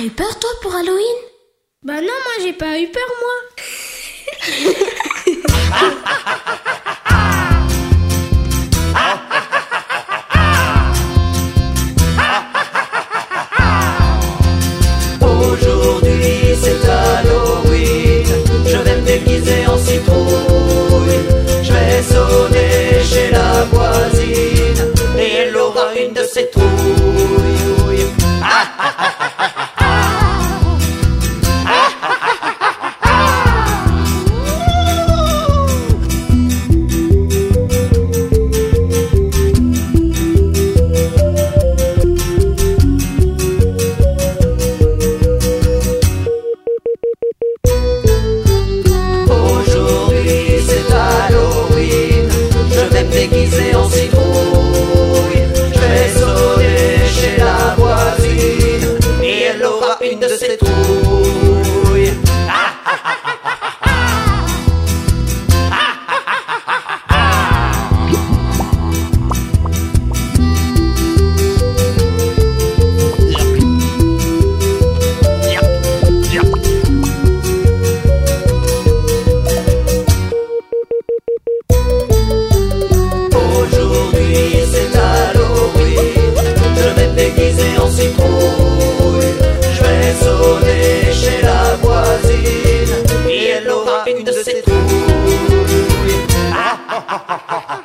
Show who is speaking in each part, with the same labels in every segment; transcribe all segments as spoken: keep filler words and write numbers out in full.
Speaker 1: eu peur toi pour Halloween?
Speaker 2: Bah non, moi j'ai pas eu peur moi.
Speaker 3: Aujourd'hui c'est Halloween, je vais me déguiser en citrouille. Je vais sonner chez la voisine et elle aura une de ses trouilles. Ah, ah, ah, ah, ah, ah. Déguisé en citrouille, je vais sonner chez la voisine et elle aura une de ses trouilles. Ah, ah, ah, ah, ah, ah. Ah, ah, ah, ah, ah, déguisé en citrouille, je vais sonner chez la voisine et elle aura une de ses trouilles. Ah, ah, ah, ah, ah, ah.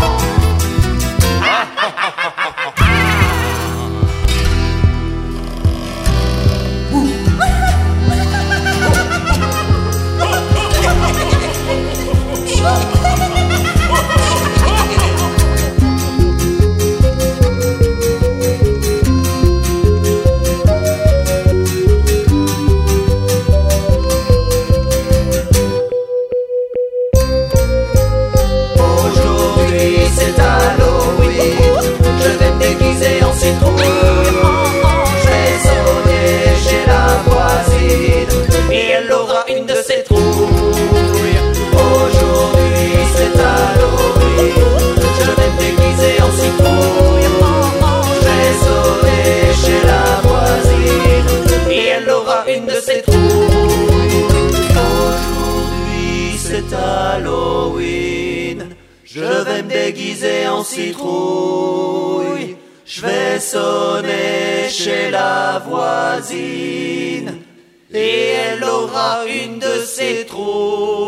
Speaker 3: Halloween, je vais me déguiser en citrouille, je vais sonner chez la voisine et elle aura une de ses trouilles.